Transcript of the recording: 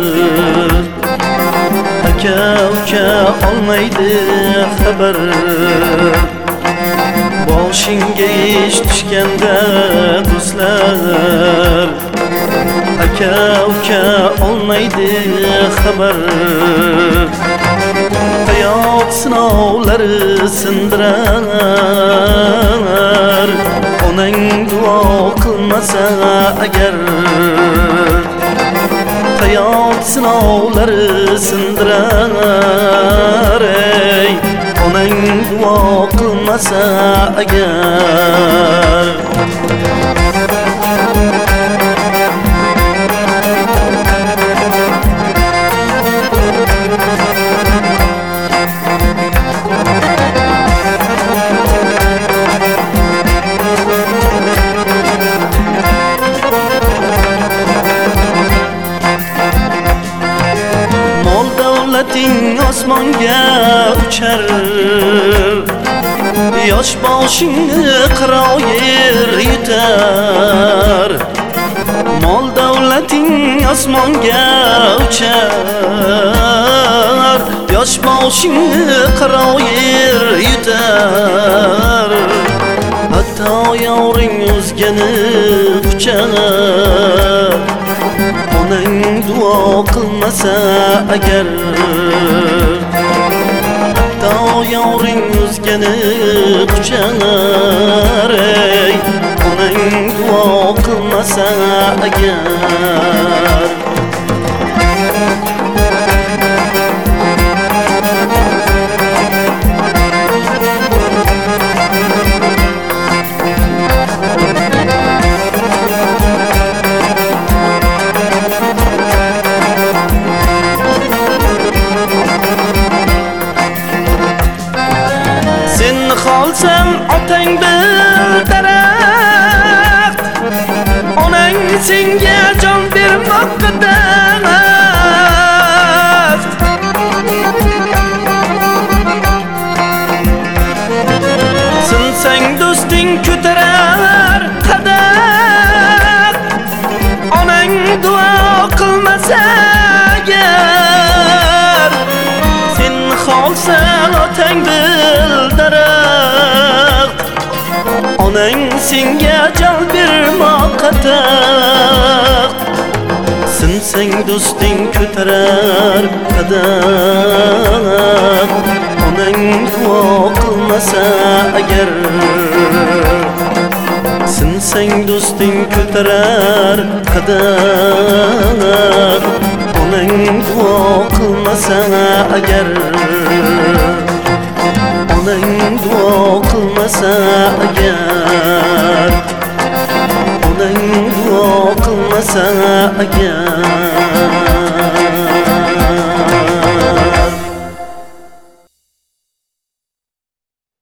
aka uka olmaydi xabar. Boshingga ish tushganda do'stlar, aka uka olmaydi xabar. Hayot sinovlari sindirar, onang duo qilmasa agar. Hayot sinovlari sindirar, onang duo qilmasa agar. Osmonga uchar, yosh boshingni qiroyir yutar. Mol davlating osmonga uchar, yosh boshingni qiroyir yutar. Hatto yoring o'zgani quchar, onang duo qilmasa agar. Hatto yoring o'zgani quchar, onang duo qilmasa agar. Qolsam otang bir daraxt, onang senga jon bermoqqa daraxt. Sinsang do'sting ko'tarar qadam, onang duo qilmasa agar. Sen qolsang otang bir daraxt, onang senga jon bermoqqa taq. Sinsang do'sting ko'tarar qadam, onang duo qilmasa agar. Sinsang do'sting ko'tarar qadam, onang duo qilmasa agar. Onang duo qilmasa agar, onang duo qilmasa agar.